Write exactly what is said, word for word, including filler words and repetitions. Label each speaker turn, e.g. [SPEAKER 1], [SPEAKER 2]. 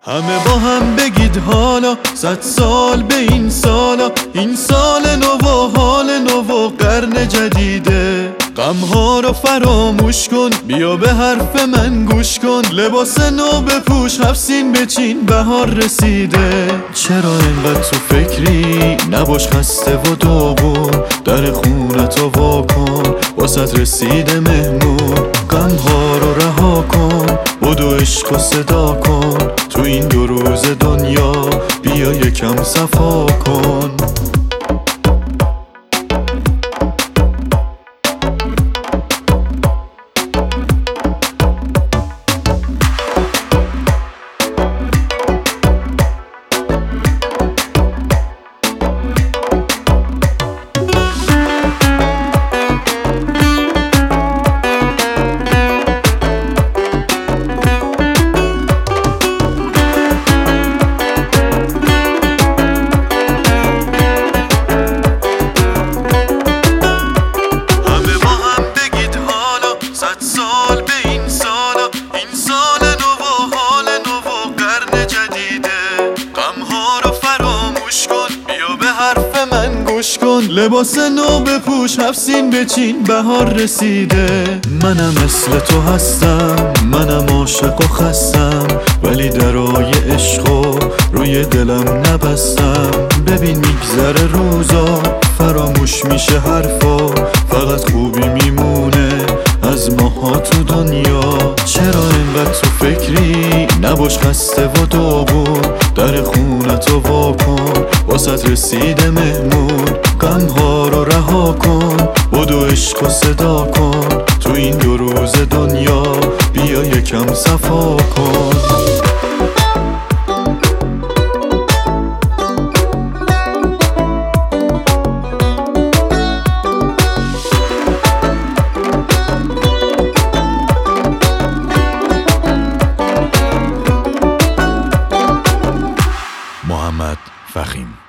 [SPEAKER 1] همه با هم بگید حالا، صد سال به این سالا، این سال نو و حال نو و قرن جدیده. غمها رو فراموش کن، بیا به حرف من گوش کن، لباس نو بپوش، هفسین بچین، بهار رسیده. چرا اینقدر تو فکری؟ نباش خسته و داغون، در خونتو وا کن، واسه رسیده مهمون. غمها رو رها کن، بدو عشق و صدا کن، تو این دو روز دنیا بیا یکم صفا کن. لباس نو بپوش، هفسین بچین، بهار رسیده. منم مثل تو هستم، منم عاشق و خستم، ولی درای عشقو روی دلم نبستم. ببین میگذره روزا، فراموش میشه حرفا، فقط خوبی میمونه از ماها تو دنیا. چرا اینقدر تو فکری؟ نباش خسته و داغون، در خونتو وا کن، واسه رسیده مهمون. غمها رو رها کن، بدو عشق و صدا کن، تو این دو روز دنیا بیا یکم صفا کن. محمد فخیم.